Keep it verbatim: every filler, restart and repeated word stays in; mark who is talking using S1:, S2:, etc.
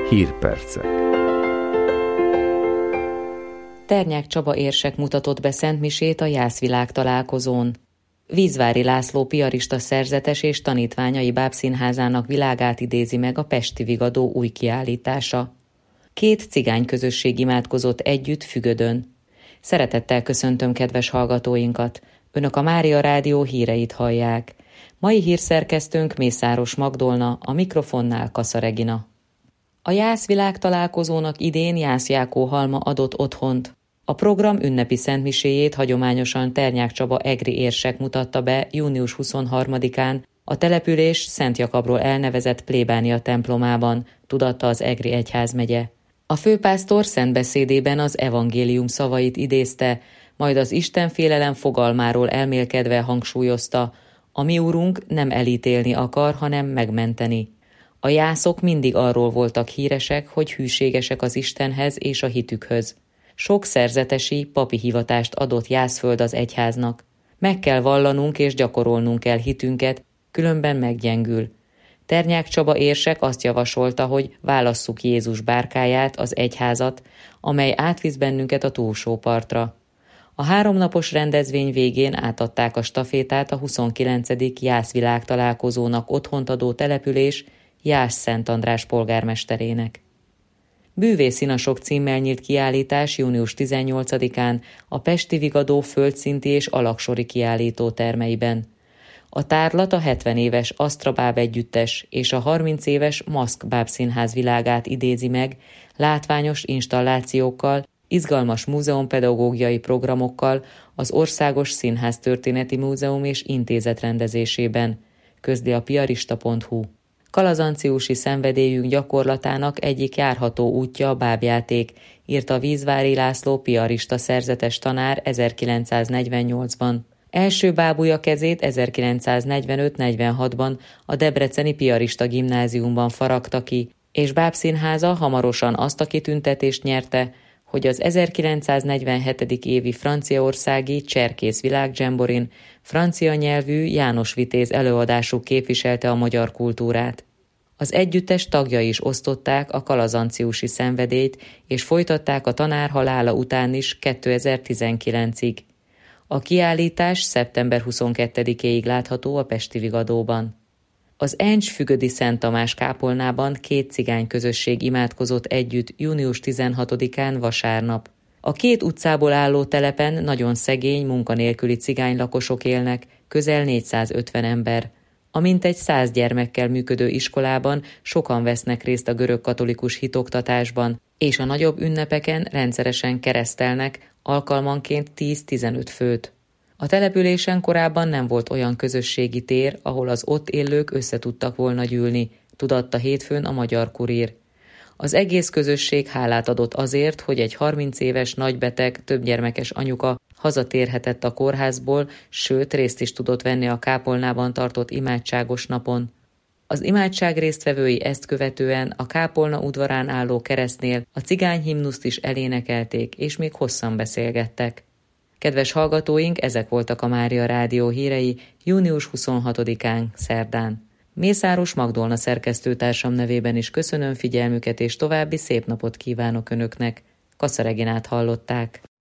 S1: Hírpercek.
S2: Ternyák Csaba érsek mutatott be szentmisét a Jászvilág találkozón. Vízvári László piarista szerzetes és tanítványai bábszínházának világát idézi meg a Pesti Vigadó új kiállítása. Két cigány közösség imádkozott együtt Fügödön. Szeretettel köszöntöm kedves hallgatóinkat! Önök a Mária Rádió híreit hallják. Mai hírszerkesztőnk Mészáros Magdolna, a mikrofonnál Kassa Regina. A Jászvilág találkozónak idén Jász Jákó Halma adott otthont. A program ünnepi szentmiséjét hagyományosan Ternyák Csaba egri érsek mutatta be június huszonharmadikán a település Szent Jakabról elnevezett plébánia templomában, tudatta az Egri egyházmegye. A főpásztor szentbeszédében az evangélium szavait idézte, majd az istenfélelem fogalmáról elmélkedve hangsúlyozta: a mi úrunk nem elítélni akar, hanem megmenteni. A jászok mindig arról voltak híresek, hogy hűségesek az Istenhez és a hitükhöz. Sok szerzetesi, papi hivatást adott Jászföld az egyháznak. Meg kell vallanunk és gyakorolnunk kell hitünket, különben meggyengül. Ternyák Csaba érsek azt javasolta, hogy válasszuk Jézus bárkáját, az egyházat, amely átvisz bennünket a túlsó partra. A háromnapos rendezvény végén átadták a stafétát a huszonkilencedik Jászvilág találkozónak otthont adó település Jász-Szent András polgármesterének. Bűvészínasok címmel nyílt kiállítás június tizennyolcadikán a Pesti Vigadó földszinti és alaksori kiállító termeiben. A tárlat a hetven éves Asztra Báb együttes és a harminc éves Maszk Bábszínház világát idézi meg, látványos installációkkal, izgalmas múzeumpedagógiai programokkal az Országos Színháztörténeti Múzeum és Intézet rendezésében, közli a piarista pont hu. Kalazanciusi szenvedélyünk gyakorlatának egyik járható útja a bábjáték, írta Vízvári László piarista szerzetes tanár ezerkilencszáznegyvennyolcban. Első bábúja kezét ezerkilencszáznegyvenöt-negyvenhatban a debreceni piarista gimnáziumban faragta ki, és bábszínháza hamarosan azt a kitüntetést nyerte, hogy az ezerkilencszáznegyvenhetedik évi franciaországi Cserkész világdzsemborin francia nyelvű János Vitéz előadásuk képviselte a magyar kultúrát. Az együttes tagjai is osztották a kalazanciusi szenvedélyt, és folytatták a tanár halála után is kétezer-tizenkilencig. A kiállítás szeptember huszonkettedikéig látható a Pesti Vigadóban. Az Encs Fügödi Szent Tamás kápolnában két cigány közösség imádkozott együtt június tizenhatodikán vasárnap. A két utcából álló telepen nagyon szegény, munkanélküli cigány lakosok élnek, közel négyszázötven ember. A mintegy száz gyermekkel működő iskolában sokan vesznek részt a görögkatolikus hitoktatásban, és a nagyobb ünnepeken rendszeresen keresztelnek, alkalmanként tíz-tizenöt főt. A településen korábban nem volt olyan közösségi tér, ahol az ott élők össze tudtak volna gyűlni, tudatta hétfőn a Magyar Kurír. Az egész közösség hálát adott azért, hogy egy harminc éves nagybeteg, többgyermekes anyuka hazatérhetett a kórházból, sőt részt is tudott venni a kápolnában tartott imádságos napon. Az imádság résztvevői ezt követően a kápolna udvarán álló keresztnél a cigány himnuszt is elénekelték, és még hosszan beszélgettek. Kedves hallgatóink, ezek voltak a Mária Rádió hírei június huszonhatodikán, szerdán. Mészáros Magdolna szerkesztőtársam nevében is köszönöm figyelmüket, és további szép napot kívánok Önöknek. Kassa Reginát hallották.